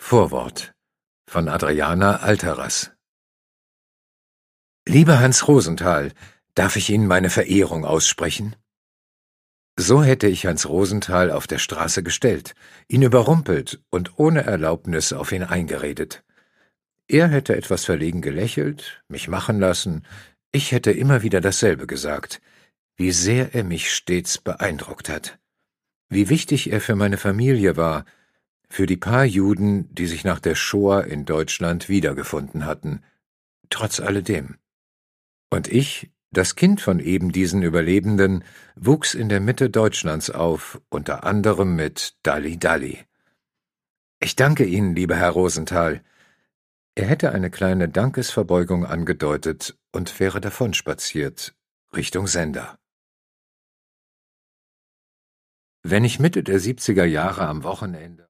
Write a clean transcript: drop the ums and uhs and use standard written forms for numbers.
Vorwort von Adriana Alteras. Lieber Hans Rosenthal, darf ich Ihnen meine Verehrung aussprechen? So hätte ich Hans Rosenthal auf der Straße gestellt, ihn überrumpelt und ohne Erlaubnis auf ihn eingeredet. Er hätte etwas verlegen gelächelt, mich machen lassen, ich hätte immer wieder dasselbe gesagt, wie sehr er mich stets beeindruckt hat, wie wichtig er für meine Familie war, für die paar Juden, die sich nach der Shoah in Deutschland wiedergefunden hatten, trotz alledem. Und ich, das Kind von eben diesen Überlebenden, wuchs in der Mitte Deutschlands auf, unter anderem mit Dalli Dalli. Ich danke Ihnen, lieber Herr Rosenthal. Er hätte eine kleine Dankesverbeugung angedeutet und wäre davonspaziert, Richtung Sender. Wenn ich Mitte der 70er Jahre am Wochenende